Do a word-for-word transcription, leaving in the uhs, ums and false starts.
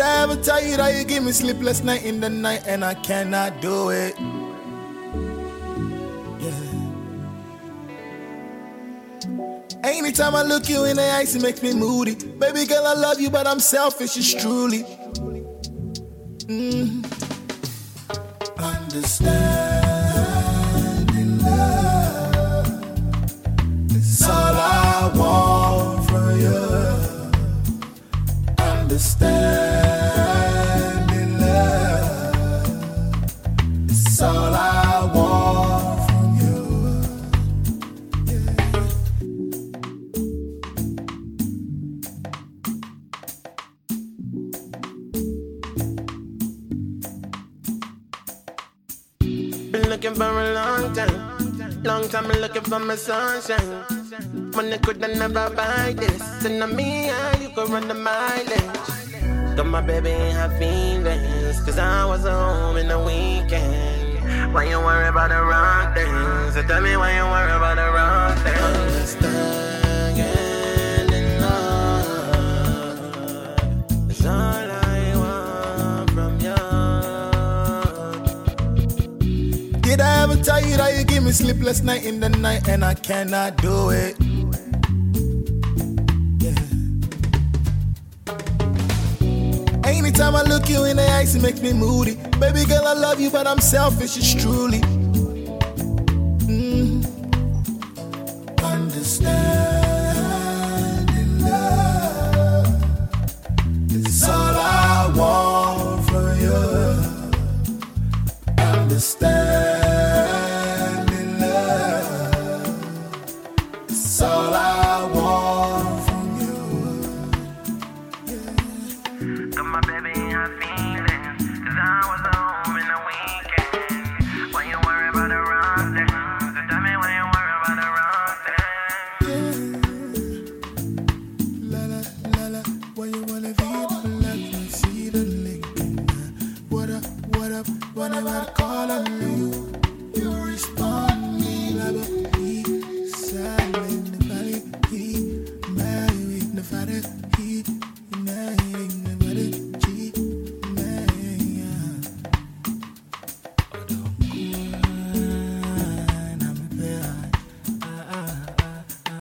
I ever tell you that you give me sleepless night in the night and I cannot do it? Yeah. Anytime I look you in the eyes, it makes me moody. Baby girl, I love you, but I'm selfish, it's truly. Mm. Understanding love, it's all I want from you. Understanding love, it's all I want from you. Been looking for a long time, long time been looking for my sunshine. Money could never buy this, and on me and you could run the mileage. Got my baby in her feelings, cause I was home in the weekend. Why you worry about the wrong things? So tell me why you worry about the wrong things. Understanding love is all I want from you. Did I ever tell you that you give me sleepless night in the night and I cannot do it? Anytime I look you in the eyes, it makes me moody. Baby girl, I love you, but I'm selfish, it's truly. Mm. Understanding love, it's all I want from you. Understanding love, it's all I want from you. Got my baby in her feelings, cause I was home in the weekend. Why you worry about the wrong things? So tell me why you worry about the wrong things. La la la la, why you wanna be the let me see the link. What up, what up, whenever I call on you, you respond me like a bee. Silent, the valley, he married the father.